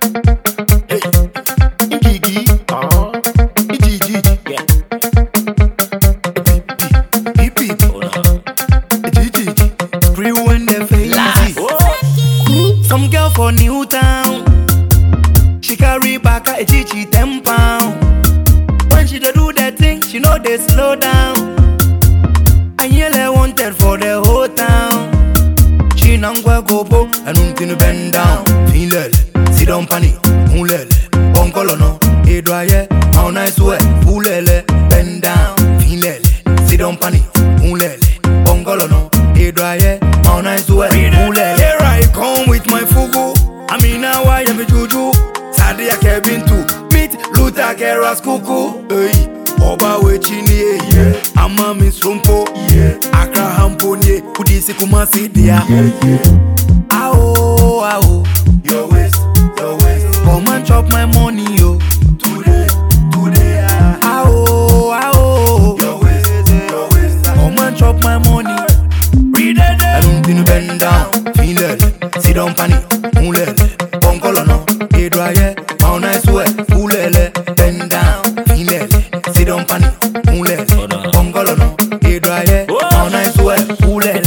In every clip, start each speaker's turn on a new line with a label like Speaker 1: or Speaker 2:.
Speaker 1: Some girl for New Town, she carry back a chichi 10 pound. When she do that thing, she know they slow down. And yell wanted for the whole town. She nangwa go po, and until bend down. Feel sit down pani, mulele, bonkolo no, edwaye, how nice way, ulele, bend down. Feel sit down pani, mulele, bonkolo no, edwaye, how nice way, ulele. Here I come with my fugu. I mean now I am a juju. Sadia Kevin too. Meet Luther Keras Kuku. Hey, Oba Wechini. Yeah, Ama Miss Rumpo. Yeah, Akra Hamponye. Kudisi Kumasi dia. Yeah. Ao, ao. Your waist, your waist. Come and chop my money, yo. Today, today. Ao, ao. Your waist, your waist. Come and chop my money. Read it. I don't think you bend down. Feel it. Sit down, pani. Mulele. Bonkolo no. Edwaye. How nice way. Ulele. Bend down. Feel it. Sit down, pani. Mulele. Bonkolo no. Edwaye. How nice way. Ulele.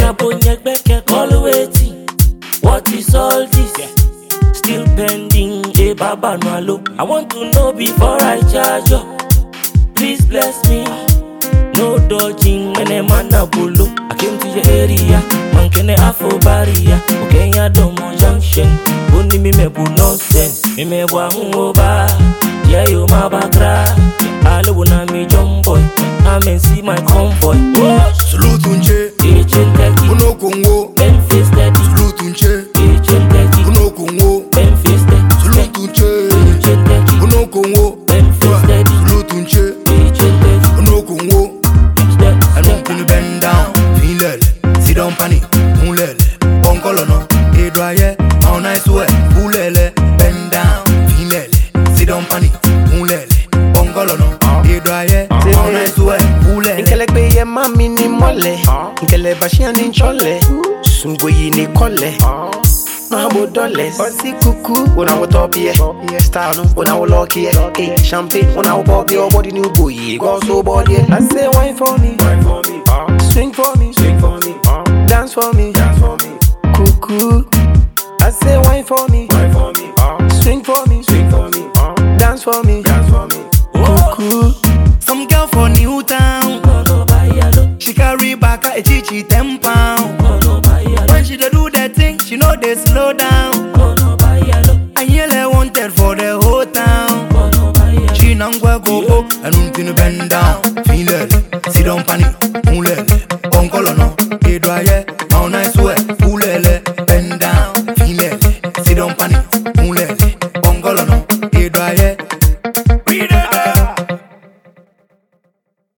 Speaker 2: What is all this? Still pending. Baba no. I want to know before I charge you. Please bless me. No dodging, mene mana bulu. I came to your area, man kene afro barrier. Okay, ya domo junction. Only me bu nonsense. Me wa hungoba. Yeah, you my bakra. Alle wanna me jump boy. Come and see my convoy.
Speaker 1: Salute unche.
Speaker 2: Agent Teki.
Speaker 1: Uno Congo.
Speaker 2: Memphis Daddy.
Speaker 1: Salute unche.
Speaker 2: Agent Teki.
Speaker 1: Uno Congo.
Speaker 2: Memphis Daddy.
Speaker 1: Salute unche.
Speaker 2: Agent Teki.
Speaker 1: Uno Congo.
Speaker 2: Memphis Daddy.
Speaker 1: Salute unche.
Speaker 2: Agent Teki.
Speaker 1: Uno Congo. I don't think you bend down. Feel it. Sit down, pani. Mulele. Bonkolo no. Edwaye. How nice way. Ulele. Bend down. Feel it. Sit down, pani. Mulele. Bonkolo no. Edwaye. How nice way. Ulele.
Speaker 3: Nkele kwe ye mami ni mole. Nkele bashia ni nchole. Sungoyi ni kole. Mahabo dollars. Osi kuku. Una wo top ye. Star no. Una wo lucky ye. Champagne. Una wo bobby. Or body new boy. Go so body. I say wine for me. Swing for me. Dance for me. Cuckoo. I say wine for me. Swing for me. Dance for me. Cuckoo.
Speaker 1: Some girl for New Town, she carry back a chichi 10 pound. When she do that thing, she know they slow down. And yell wanted for the whole town. She nangwa go po, and until bend down. Feel it, sit down, pani.